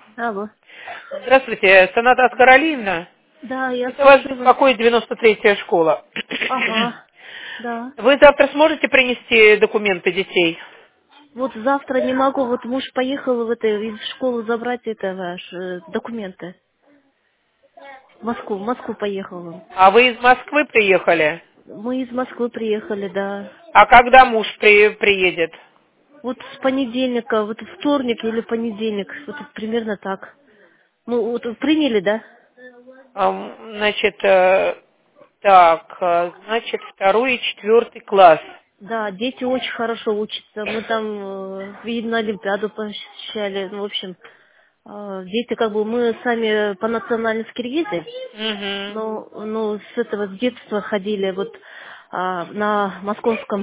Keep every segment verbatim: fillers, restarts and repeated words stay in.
Алло. Здравствуйте, Саната Каролина. Да, я Это вас слушаю вас. беспокоит девяносто третья школа. Ага. Да. Вы завтра сможете принести документы детей? Вот завтра не могу. Вот муж поехал в, это, в школу забрать это ваши документы. В Москву. В Москву поехал он. А вы из Москвы приехали? Мы из Москвы приехали, да. А когда муж при- приедет? Вот с понедельника, вот вторник или понедельник. Вот примерно так. Ну, вот приняли, да? Ам, Значит, э, так, э, значит, второй и четвертый класс. Да, дети очень хорошо учатся. Мы там, э, видно, Олимпиаду посещали. Ну, в общем, э, дети как бы, мы сами по национальности киргизы. Угу. Ну, ну, с этого с детства ходили вот а, на московском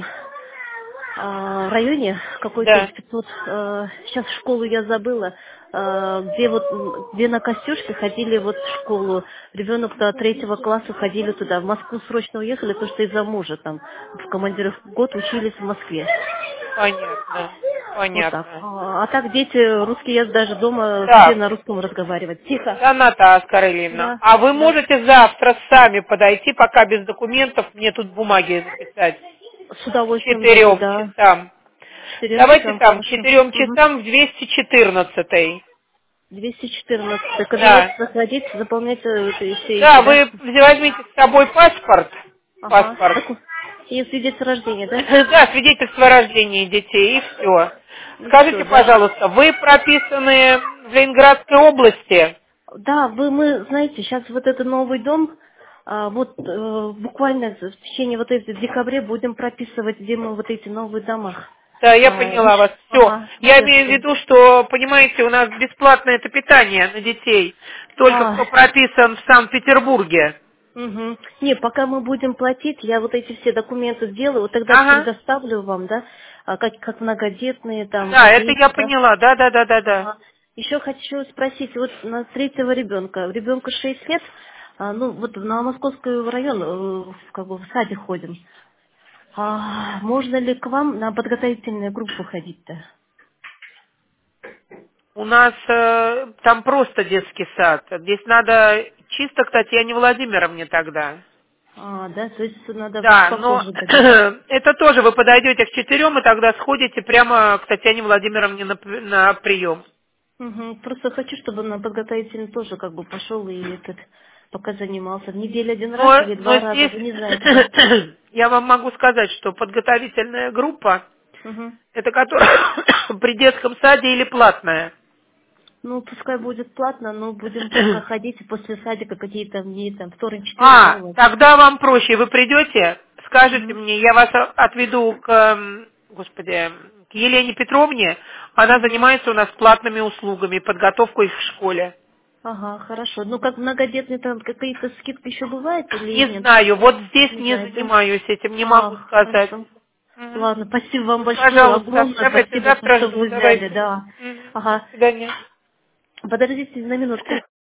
а, районе какой-то Да, институт. а, сейчас школу я забыла, а, где вот м, где на Костюшке ходили вот в школу. Ребенок до третьего класса ходили туда. В Москву срочно уехали, потому что из-за мужа там в командировку год учились в Москве. понятно, Вот так. понятно. А, а так дети русские, я даже дома все Так, на русском разговаривать. Тихо. Саната Каролина, Да, а вы да. можете завтра сами подойти, пока без документов, мне тут бумаги написать? С удовольствием зайду, Четырем да. часам. Четырем Давайте часам, там, хорошо. четырем Угу. часам в двести четырнадцатый. двести четырнадцать. Кабинет Да. заходить, заполнять э, это, все эти, Да, да? вы возьмите с собой паспорт. Ага. Паспорт. Доку- И свидетельство рождения, да? Да, свидетельство о рождении детей, и все. И все, Скажите, да? пожалуйста, вы прописаны в Ленинградской области? Да, вы, мы, знаете, сейчас вот это новый дом, а, вот э, буквально в течение вот этого декабря будем прописывать, где мы вот эти новые дома. Да, я А, вы поняла ж- вас. Все. ага, Я сейчас. имею в виду, что, понимаете, у нас бесплатное это питание на детей. Только А, кто прописан в Санкт-Петербурге. угу. Не, пока мы будем платить, я вот эти все документы сделаю, вот тогда Ага. предоставлю вам, да, а, как, как многодетные, там, Да, как это дети, я да. поняла. Да, да, да, да, да. Ага. Еще хочу спросить, вот на третьего ребенка, ребенку шесть лет, а, ну вот на Московский район, э, как бы в садик ходим. А, можно ли к вам на подготовительную группу ходить-то? У нас э, там просто детский сад. Здесь надо чисто к Татьяне Владимировне тогда. А, да, то есть надо Да, но попозже, да? это тоже вы подойдете к четырем и тогда сходите прямо к Татьяне Владимировне на, п- на прием. Угу. Просто хочу, чтобы на подготовительный тоже как бы пошел и этот пока занимался. В неделю один раз Но, или но два раза, здесь вы не знаете, да? я вам могу сказать, что подготовительная группа, Угу. это которая при детском саде или платная. Ну, пускай будет платно, но будем пока ходить и после садика какие-то дни, там, вторник, четверг, да, А, у вас? тогда вам проще. Вы придете, скажете Угу. мне, я вас о- отведу к, м, господи, к Елене Петровне. Она Угу. занимается у нас платными услугами, подготовкой в школе. Ага, хорошо. Ну, как многодетные там какие-то скидки еще бывают или Не нет? знаю, вот здесь Не не знаю, да? занимаюсь этим, не А, могу сказать. хорошо. Мгм. Ладно, спасибо вам большое, Пожалуйста, огромное давайте, спасибо, завтра что жду, вы взяли, давайте. да. Мгм. До Ага. свидания. Подождите на минутку.